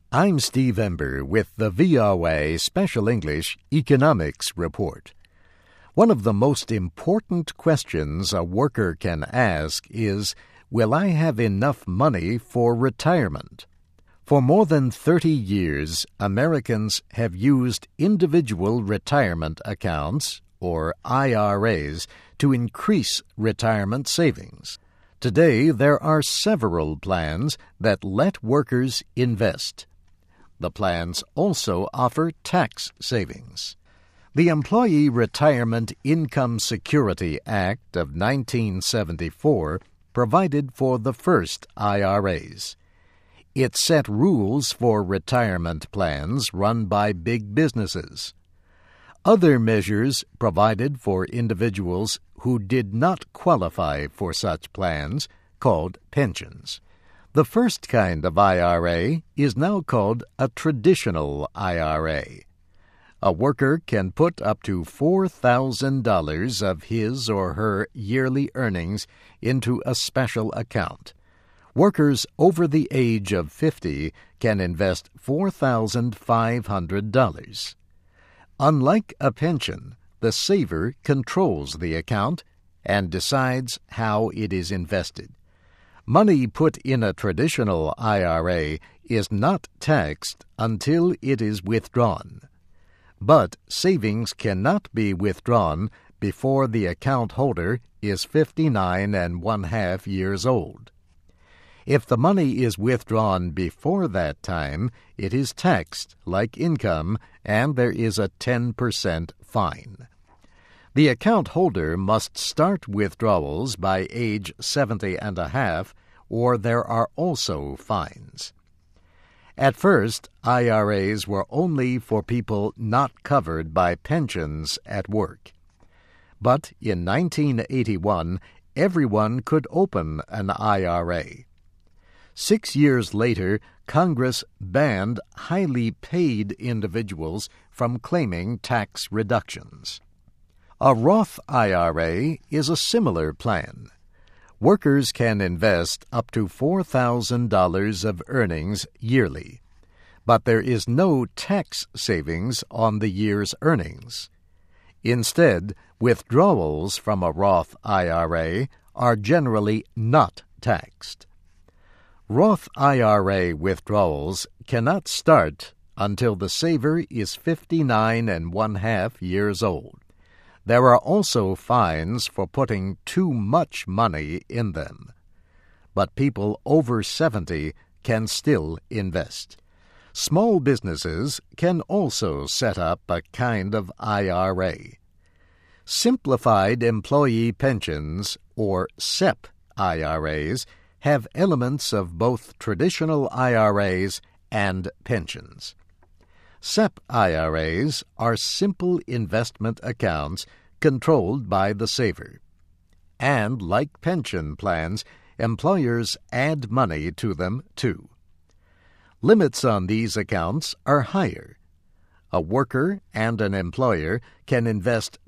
I'm Steve Ember with the VOA Special English Economics Report. One of the most important questions a worker can ask is, will I have enough money for retirement? For more than 30 years, Americans have used individual retirement accounts, or IRAs, to increase retirement savings. Today, there are several plans that let workers invest. The plans also offer tax savings. The Employee Retirement Income Security Act of 1974 provided for the first IRAs. It set rules for retirement plans run by big businesses. Other measures provided for individuals who did not qualify for such plans, called pensions. The first kind of IRA is now called a traditional IRA. A worker can put up to $4,000 of his or her yearly earnings into a special account. Workers over the age of 50 can invest $4,500. Unlike a pension, the saver controls the account and decides how it is invested. Money put in a traditional IRA is not taxed until it is withdrawn. But savings cannot be withdrawn before the account holder is 59 1/2 years old. If the money is withdrawn before that time, it is taxed like income, and there is a 10% fine. The account holder must start withdrawals by age 70 1/2, or there are also fines. At first, IRAs were only for people not covered by pensions at work. But in 1981, everyone could open an IRA. 6 years later, Congress banned highly paid individuals from claiming tax reductions. A Roth IRA is a similar plan. Workers can invest up to $4,000 of earnings yearly, but there is no tax savings on the year's earnings. Instead, withdrawals from a Roth IRA are generally not taxed. Roth IRA withdrawals cannot start until the saver is 59 1/2 years old. There are also fines for putting too much money in them. But people over 70 can still invest. Small businesses can also set up a kind of IRA. Simplified Employee Pensions, or SEP IRAs, have elements of both traditional IRAs and pensions. SEP IRAs are simple investment accounts controlled by the saver. And like pension plans, employers add money to them too. Limits on these accounts are higher. A worker and an employer can invest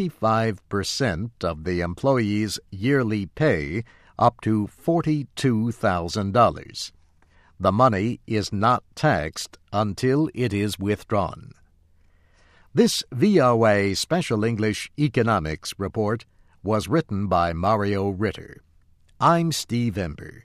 25% of the employee's yearly pay up to $42,000. The money is not taxed until it is withdrawn. This VOA Special English Economics Report was written by Mario Ritter. I'm Steve Ember.